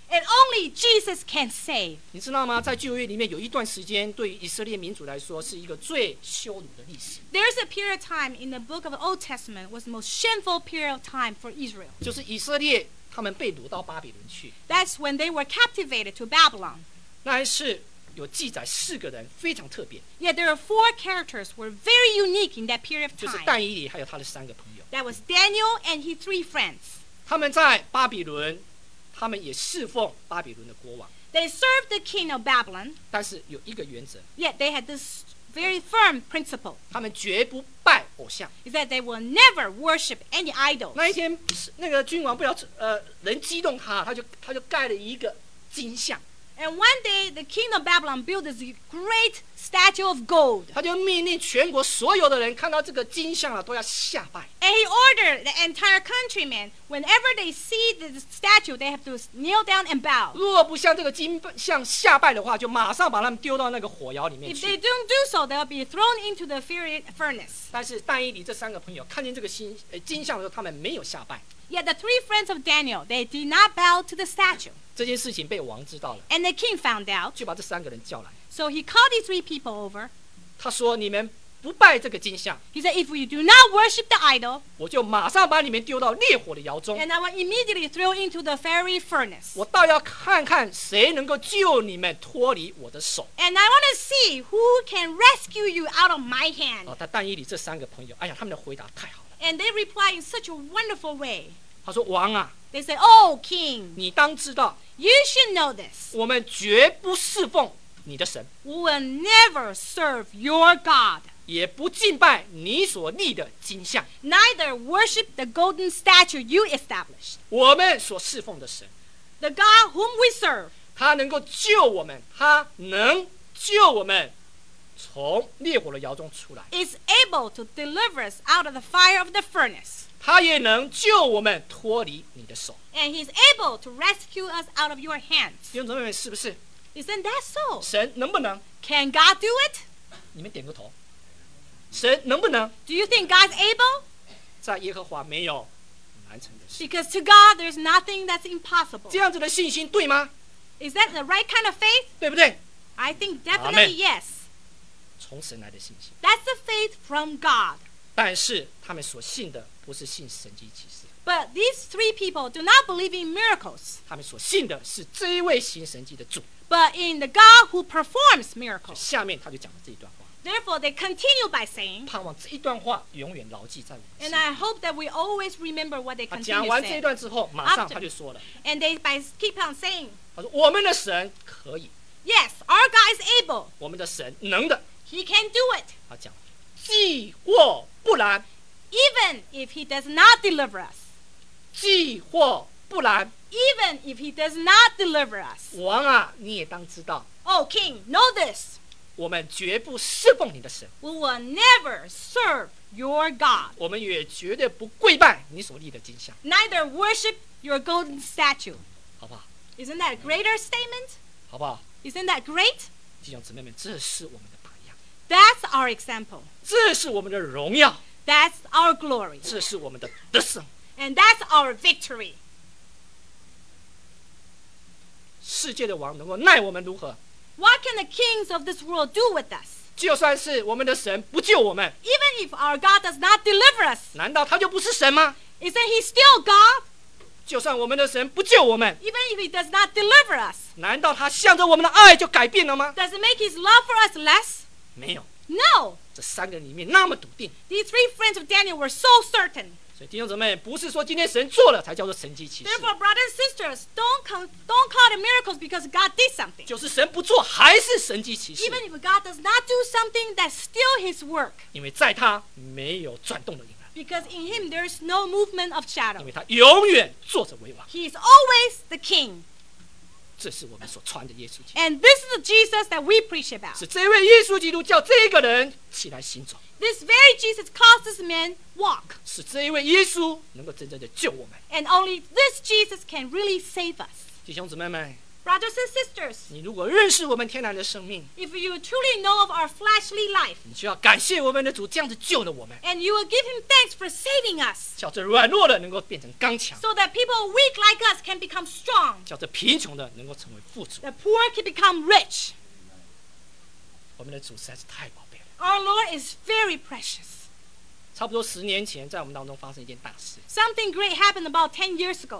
And only Jesus can save. 你知道吗？在旧约里面有一段时间，对于以色列民族来说是一个最羞辱的历史， There's a period of time in the book of the Old Testament was the most shameful period of time for Israel. 就是以色列他们被掳到巴比伦去。 That's when they were captivated to Babylon. 那一次有记载4个人非常特别， Yet there are 4 characters who were very unique in that period of 就是 time. 但以理还有他的3个朋友。 That was Daniel and his 3 friends. 他们在巴比伦，他们也侍奉巴比伦的国王， They served the king of Babylon, 但是有一个原则， yet they had this very firm principle, 他们绝不拜偶像。 is that they will never worship any idol. 那一天，那个君王不了人激动他，他就盖了一个金像， And one day, the king of Babylon built this great statue of gold. 他就命令全国所有的人看到这个金像了都要下拜。 And he ordered the entire countrymen, whenever they see the statue, they have to kneel down and bow. 如果不向这个金像下拜的话，就马上把他们丢到那个火窑里面 If 去 they。don't do so, they'll be thrown into the fiery furnace. 但是但以理这3个朋友看见这个金像的时候，他们没有下拜。 Yet the 3 friends of Daniel, they did not bow to the statue. 这件事情被王知道了， And the king found out. 就把这3个人叫来。 So he called these 3 people over. 他说：“你们不拜这个金像， He said, if you do not worship the idol, 我就马上把你们丢到烈火的窑中。 and I will immediately throw into the fiery furnace. 我倒要看看谁能够救你们脱离我的手。” And I want to see who can rescue you out of my hand. 他但以理这3个朋友，哎呀，他们的回答太好了。 And they replied in such a wonderful way. 他说：“王啊， They said, oh, king, 你当知道， you should know this. 我们绝不侍奉你的神， We will never serve your God, 也不敬拜你所立的金像。 neither worship the golden statue you established. 我们所侍奉的神， The God whom we serve 他能够救我们，他能救我们从烈火的窑中出来， is able to deliver us out of the fire of the furnace. 他也能救我们脱离你的手。” And he's able to rescue us out of your hands. 弟兄姊妹们，是不是？ Isn't that so? 神能不能？ Can God do it? 你们点个头。神能不能？ Do you think God's able? 在耶和华没有难成的事。 Because to God, there's nothing that's impossible. 这样子的信心对吗？ Is that the right kind of faith? 对不对？ I think Amen. definitely yes. 从神来的信心。 That's the faith from God. 但是他们所信的不是信神迹奇事， But these 3 people do not believe in miracles, 他们所信的是这一位行神迹的主。 but in the God who performs miracles. 下面他就讲了这一段话， Therefore, they continue by saying, 盼望这一段话永远牢记在我们 and 心 I 里。 hope that we always remember what they 他 continue 讲完这一 saying. 段之后，马上 After- 他就说了， And they keep on saying, 他说我们的神可以， yes, our God is able. 我们的神能的。 He can do it. 他讲，既或不然， Even if he does not deliver us. 既或不然， Even if he does not deliver us. 王啊，你也当知道， Oh, king, know this. 我们绝不侍奉你的神， We will never serve your God, 我们也绝对不跪拜你所立的金像， neither worship your golden statue. 好不好？ Isn't that a greater statement? 好不好？ Isn't that great? 弟兄姊妹们，这是我们的榜样， That's our example. 这是我们的荣耀， That's our glory. 这是我们的得胜。 And that's our victory. 世界的王能够奈我们如何？ What can the kings of this world do with us? 就算是我们的神不救我们， Even if our God does not deliver us, 难道他就不是神吗？ isn't he still God? 就算我们的神不救我们， Even if he does not deliver us, 难道他向着我们的爱就改变了吗？ does it make his love for us less? 没有， No. 这3个人里面那么笃定。 These 3 friends of Daniel were so certain. 所以弟兄姊妹，不是说今天神做了才叫做神迹奇事， Therefore, brothers and sisters, don't call it miracles because God did something. 就是神不做还是神迹奇事， Even if God does not do something, that's still his work. 因为在他没有转动的影儿， Because in him there is no movement of 因 shadow. 为他永远坐着为王。 He is always the king. 这是我们所传的耶稣基督， And this is the Jesus that we preach about. 是这位耶稣基督叫这个人起来行走， This very Jesus caused this man walk. 是这一位耶稣能够真正的救我们。 And only this Jesus can really save us. 弟兄姊妹们， Brothers and sisters, 你如果认识我们天然的生命， if you truly know of our fleshly life, 你就要感谢我们的主这样子救了我们， and you will give him thanks for saving us, 叫这软弱的能够变成刚强， so that people weak like us can become strong, 叫这贫穷的能够成为富足。 the poor can become rich. 我们的主实在是太宝贝了。 Our Lord is very precious. 差不多10年前，在我们当中发生一件大事， Something great happened about 10 years ago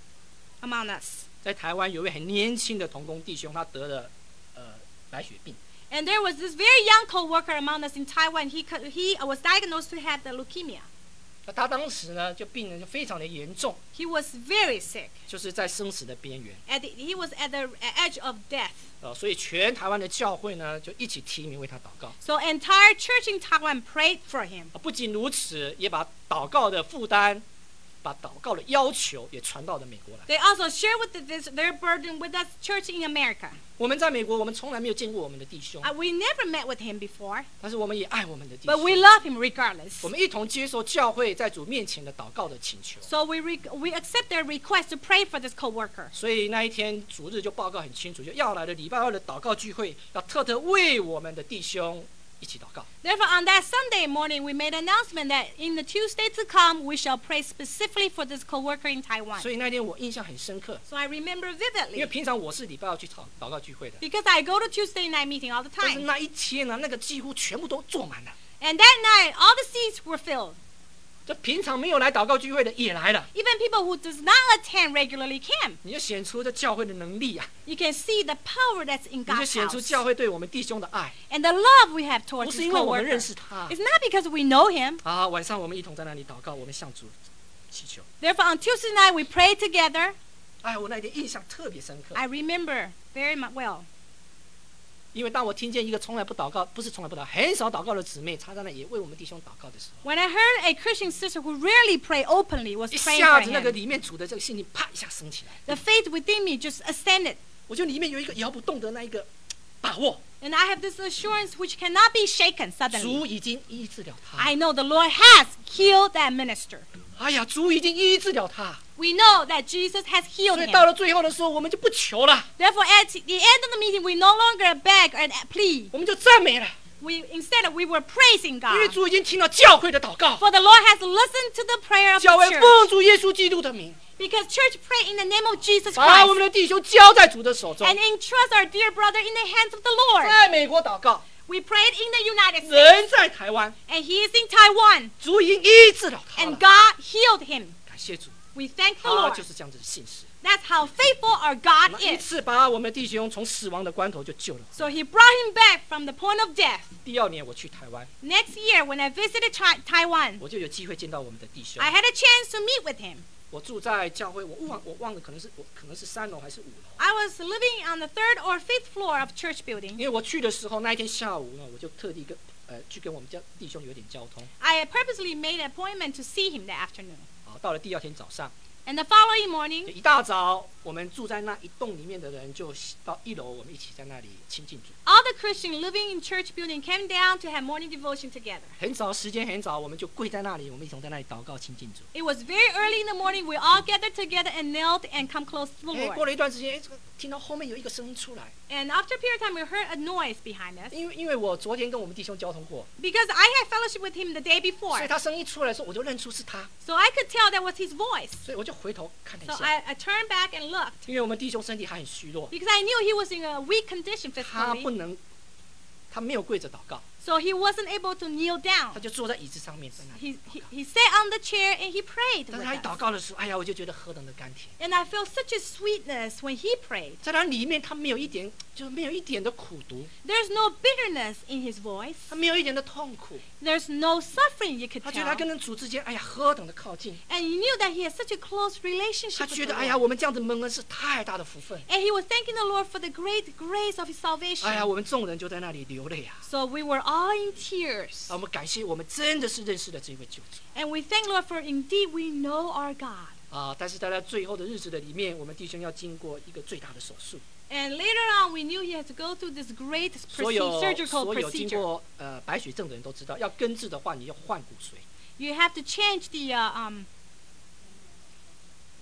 among us. 在台湾有一位很年轻的同工弟兄，他得了白血病。 And there was this very young co-worker among us in Taiwan. He was diagnosed to have the leukemia. 那他当时呢，病人就非常的严重， He was very sick. 就是在生死的边缘。 He was at the edge of death. 所以全台湾的教会呢，就一起提名为他祷告。 So entire church in Taiwan prayed for him. 不仅如此，也把祷告的负担、把祷告的要求也传到了美国来。 They also share their burden with us, church in America. 我们在美国，我们从来没有见过我们的弟兄， We never met with him before, 但是我们也爱我们的弟 but we 兄。 love him regardless. 我们一同接受教会在主面前的祷告的请求。 So we accept their request to pray for this co-worker. 所以那一天主日就报告很清楚，就要来的礼拜2的祷告聚会，要特特为我们的弟兄一起祷告。 Therefore, on that Sunday morning, we made an announcement that in the Tuesday to come, we shall pray specifically for this co-worker in Taiwan. 所以那天我印象很深刻， So I remember 因为 vividly, 平常我是礼拜2去祷告聚会的， because I go to Tuesday night meeting all the 但是 time. 那一天呢，那个几乎全部都坐满了。 And that night, all the seats were filled. 这平常没有来祷告聚会的也来了， Even people who does not attend regularly came. 你就显出这教会的能力啊， You can see the power that's in 你就 God's 显出 house. 教会对我们弟兄的爱， And the love we have 不 towards 是 this 因为我们 co-worker. 认识他 It's not because we know him. 啊。晚上我们一同在那里祷告，我们向主祈求。 Therefore, on Tuesday night, we prayed together. 哎，我那天印象特别深刻， I remember very well. 因为当我听见一个从来不祷告，不是从来不祷告，很少祷告的姊妹，她在那也为我们弟兄祷告的时候， When I heard a Christian sister who rarely pray openly was 一 praying 下 for 子那个 him, 里面主的这个信心啪一下升起来， the faith within me just ascended. 我觉得里面有一个摇不动的那一个把握， And I have this assurance which cannot be shaken suddenly. 主已经医治了他。 I know the Lord has healed that minister. 哎呀，主已经医治了他。 We know that Jesus has healed 所以到 him. 了最后的时候，我们就不求了， Therefore, at the end of the meeting, we no longer beg and plead. 我们就赞美了， Instead, we were praising 因为 God. 主已经听到教会的祷告， For the Lord has listened to the prayer of 教 the 会 church. 奉主耶稣基督的名， Because church pray in the name of Jesus 把我们 Christ 的弟兄交在主的手中， and entrust our dear brother in the hands of the Lord. 在美国祷告， We prayed in the United States, 人在台湾， and he is in Taiwan, 主已经医治了他 and 了。 God healed him. 感谢主， We thank the 他 Lord. 就是这样子的信实。 That's how faithful our God 那一 is. 次把我们的弟兄从死亡的关头就救了。 So he brought him back from the point of death. 第2年我去台湾， Next year, when I visited Taiwan, 我就有机会见到我们的弟兄。 I had a chance to meet with him. 我住在教会，我忘了，可能是3楼还是5楼。 I was living on the 3rd or 5th floor of church building. 因为我去的时候，那一天下午呢，我就特地去跟我们弟兄有点交通。 I purposely made an appointment to see him that afternoon. 好，到了第2天早上， And the following 就 morning, 一大早，我们住在那一栋里面的人就到1楼，我们一起在那里亲近主。 all the Christians living in church building came down to have morning devotion together. 很早，时间很早，我们就跪在那里，我们一同在那里祷告亲近主。 It was very early in the morning. We all gathered together and knelt and come close to the 过 Lord. 了一段时间，这个听到后面有一个声音出来， And after a period of time, we heard a noise behind us. 因为我昨天跟我们弟兄交通过， Because I had fellowship with him the day 所 before. 以他声音出来的时候，我就认出是他， So I could tell that was his voice. 所以我就回头看了一 So 下， I turned back and looked. 因为我们弟兄身体还很虚弱， Because I knew he was in a weak condition 他不 physically. 能，他没有跪着祷告， So he wasn't able to kneel 他 down. 就坐在椅子上面在那里 He 祷告。 he sat on the chair and he prayed 但 with 是他一祷 us. 告的时候，哎呀，我就觉得何等的甘甜。 And I felt such a sweetness when he prayed. 在他里面，他没有一点，就是没有一点的苦毒， There's no bitterness in his voice. 他没有一点的痛苦。 There's no suffering, you could 他觉得他 tell. 跟主之间，哎呀，何等的靠近。 And he knew that he had such a close 他 relationship 觉 with 得， the 哎呀， Lord. 我们这样子蒙恩是太大的福分。 And he was thanking the Lord for the great grace of his 哎呀， salvation. 我们众人就在那里流泪啊！ So we were all in tears. 我们感谢，我们真的是认识了这位救主 And we thank Lord for indeed we know our God. 啊！但是在他最后的日子的里面，我们弟兄要经过一个最大的手术。 And later on, we knew he had to go through this great 所有 surgical 经 procedure. 过白血症的人都知道，要根治的话，你要换骨髓。 You have to change the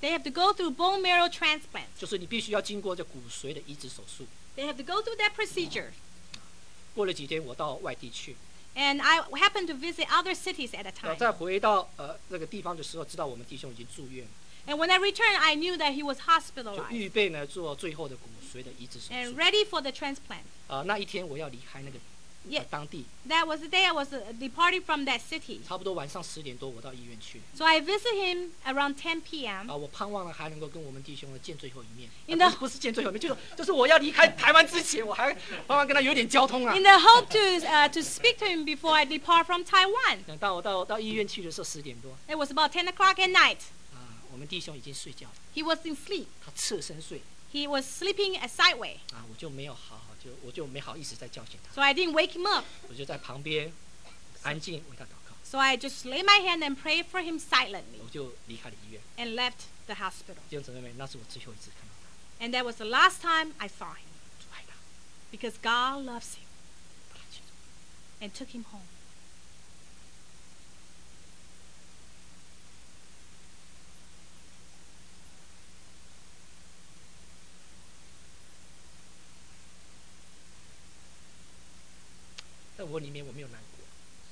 They have to go through bone marrow transplant. 就是你必须要经过这骨髓的移植手术。 They have to go through that procedure. 过了几天，我到外地去， And I happened to visit other cities at a 再 time. 回到那个地方的时候，知道我们弟兄已经住院， And when I returned, I knew that he was 就 hospitalized 预备呢做最后的骨髓的移植手 and 术。 ready for the transplant. 那一天我要离开那个 Yeah. 当地， That was the day I was departing from that city. 差不多晚上10点多，我到医院去。 So I visit him around 10 p.m. 我盼望呢还能够跟我们弟兄呢见最后一面。 In the- 不是见最后一面，就是我要离开台湾之前，我还盼望跟他有点交通啊。 in the hope to speak to him before I depart from Taiwan. 等到我到医院去的时候10点多， It was about 10 o'clock at night. 我们弟兄已经睡觉了， He was in sleep. 他侧身睡， He was sleeping sideway. 我就没有我就没好意思再叫醒他， So I didn't wake him up. 我就在旁边安静为他祷告， So I just laid my hand and prayed for him silently 我就离开了医院。 and left the hospital. 弟兄姊妹们，那是我最后一次看到他， And that was the last time I saw him 主爱他， because God loves him 把他接走。 and took him home. 在我里面我没有难过，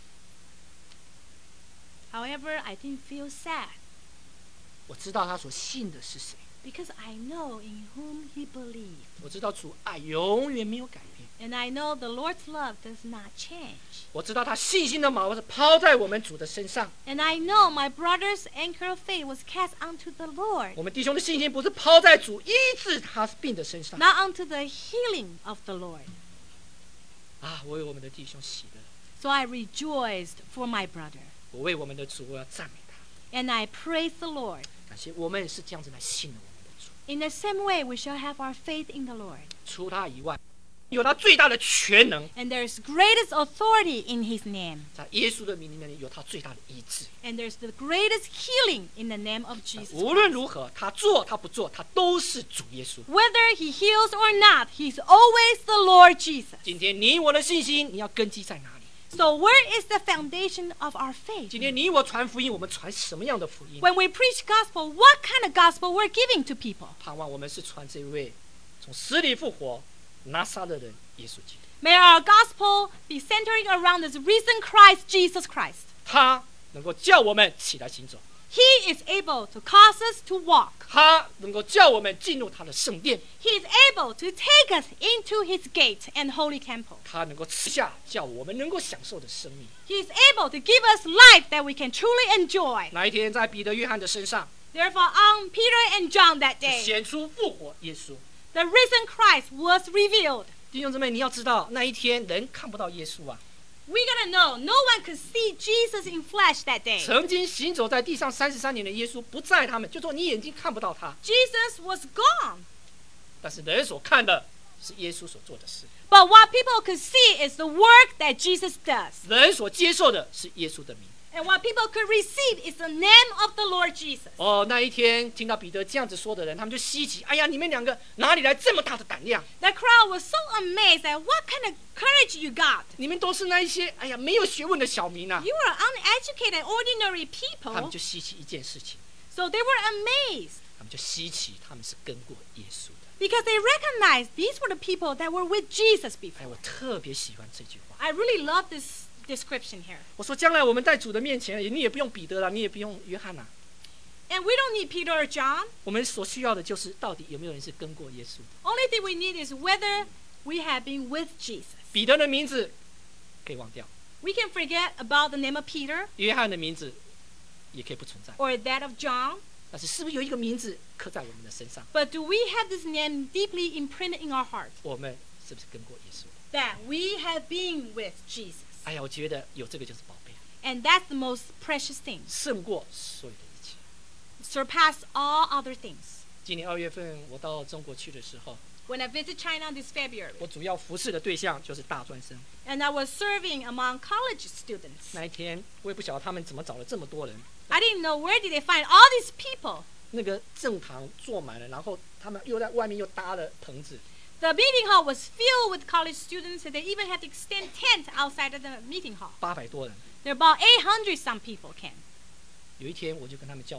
However, I didn't feel sad 我知道他所信的是谁， because I know in whom he believed. 我知道主爱永远没有改变， And I know the Lord's love does not change. 我知道他信心的锚是抛在我们主的身上。 And I know my brother's anchor of faith was cast onto the Lord, 我们弟兄的信心不是抛在主医治他病的身上 not onto the healing of the Lord. 我为我们的弟兄喜乐， So I rejoiced for my brother. 我为我们的主我要赞美他， And I praised the Lord. 感谢我们是这样子来信了我们的主。 In the same way, we shall have our faith in the Lord. 除他以外，有他最大的全能， And there's greatest authority in his name. 在耶稣的名里面有他最大的医治。 And there's the greatest healing in the name of Jesus 无论 Christ. 如何，他做他不做，他都是主耶稣。 Whether he heals or not, he's always the Lord Jesus. 今天你我的信心，你要根基在哪里？ So where is the foundation of our faith? 今天你我传福音，我们传什么样的福音？ When we preach gospel, what kind of gospel we're giving to people? 盼望我们是传这位从死里复活拿撒勒人耶稣基督。 May our gospel be centering around this risen Christ, Jesus Christ. 他能够叫我们起来行走， He is able to cause us to walk. 他能够叫我们进入他的圣殿， He is able to take us into his gate and holy temple. 他能够赐下叫我们能够享受的生命。 He is able to give us life that we can truly enjoy. 那一天，在彼得、约翰的身上， Therefore, on Peter and John that day, 显出复活耶稣。 the risen Christ was revealed. 弟兄姊妹，你要知道，那一天人看不到耶稣啊。 We gotta know, no one could see Jesus in flesh that day. 曾经行走在地上33年的耶稣不在他们，就说你眼睛看不到他， Jesus was gone. 但是人所看的是耶稣所做的事， But what people could see is the work that Jesus does. 人所接受的是耶稣的名。 And what people could receive is the name of the Lord Jesus. 那一天听到彼得这样子说的人，他们就稀奇，哎呀，你们两个哪里来这么大的胆量？ The crowd was so amazed at what kind of courage you got. 你们都是那一些哎呀没有学问的小民啊！ You are uneducated, ordinary 他们 people. 就稀奇一件事情， So they were amazed 他们就稀奇他们是跟过耶稣的。 because they recognized these were the people that were with Jesus 哎， before. 我特别喜欢这句话。 I really love this description here. 我说将来我们在主的面前，你也不用彼得了，你也不用约翰了， And we don't need Peter or John. 我们所需要的就是到底有没有人是跟过耶稣的。 Only thing we need is whether we have been with Jesus. 彼得的名字可以忘掉， We can forget about the name of Peter 约翰的名字也可以不存在， or that of John. 但是是不是有一个名字刻在我们的身上？ But do we have this name deeply imprinted in our heart? 我们是不是跟过耶稣？ That we have been with Jesus. 哎呀，我觉得有这个就是宝贝， And that's the most precious thing. 胜过所有的一切。 Surpass all other things. 今年2月份我到中国去的时候， When I visit China this February, 我主要服侍的对象就是大专生。 and I was serving among college students. 那一天我也不晓得他们怎么找了这么多人， I didn't know where did they find all these people. 那个正堂坐满了，然后他们又在外面又搭了棚子， The meeting hall was filled with college students, and they even had to extend tent outside of the meeting hall. 800多人。 There are about 800 some people came. 有一天我就跟他们交通，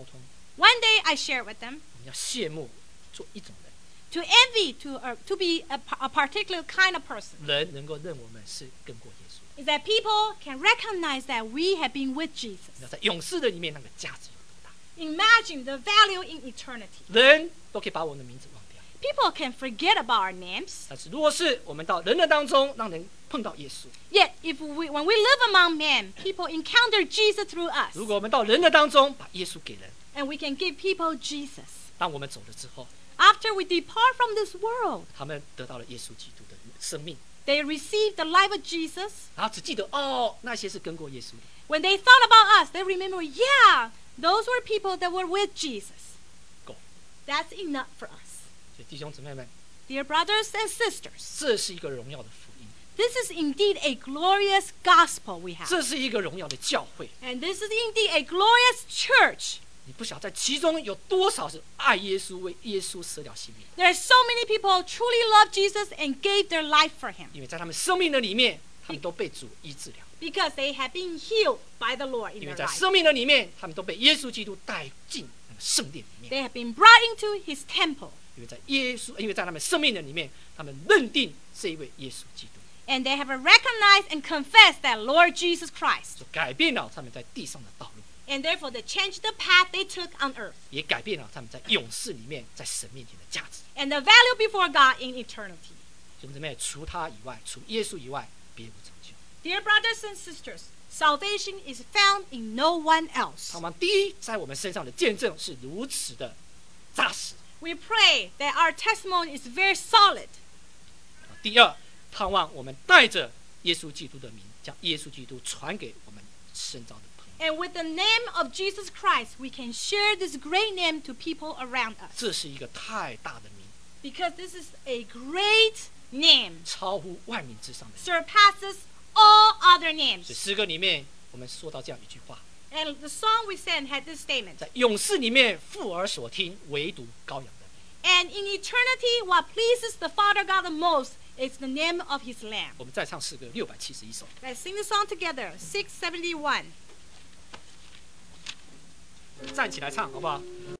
One day I shared with them 我们要羡慕做一种人， to envy, to be a particular kind of person, 人能够认我们是跟过耶稣。 is that people can recognize that we have been with Jesus. 你要在永世的里面，那个价值有多大？ Imagine the value in eternity. 人都可以把我们的名字忘掉， People can forget about our names. 但是如果是我们到人的当中，让人碰到耶稣； Yet, when we live among men, people encounter Jesus through us. 如果我们到人的当中，把耶稣给人， And we can give people Jesus. 当我们走了之后， After we depart from this world, 他们得到了耶稣基督的生命， they receive the life of Jesus. 然后只记得那些是跟过耶稣的。 When they thought about us, they remember, yeah, those were people that were with Jesus. 够。 That's enough for us. 所以弟兄姊妹们， Dear brothers and sisters, 这是一个荣耀的福音， this is indeed a glorious gospel we have. 这是一个荣耀的教会。 And this is indeed a glorious church. 你不晓得在其中有多少是爱耶稣、为耶稣舍了性命， There are so many people who truly love Jesus and gave their life for him 因为在他们生命的里面，他们都被主医治了。 because they have been healed by the Lord in 因为 their 在 life. 生命的里面，他们都被耶稣基督带进那个圣殿里面。 They have been brought into his temple. 因为在他们生命的里面，他们认定这一位耶稣基督， And they have recognized and confessed that Lord Jesus Christ. 就改变了他们在地上的道路， And therefore they changed the path they took on earth. 也改变了他们在永世里面在神面前的价值。 And the value before God in eternity. 兄弟们，除他以外，除耶稣以外，别无成就。 Dear brothers and sisters, salvation is found in no one else. 他们第一，在我们身上的见证是如此的扎实； We pray that our testimony is very solid. 第二，盼望我们带着耶稣基督的名，将耶稣基督传给我们深造的朋友。 And with the name of Jesus Christ, we can share this great name to people around us. 这是一个太大的名， Because this is a great name, 超乎万民之上的名。 surpasses all other 所以 names. 诗歌里面我们说到这样一句话： And the song we sang had this statement. 在永世里面，父儿所听，唯独羔羊的名。 And in eternity, what pleases the Father God the most is the name of his Lamb. 我们再唱诗歌671首。 Let's sing the song together. 671. 站起来唱，好不好？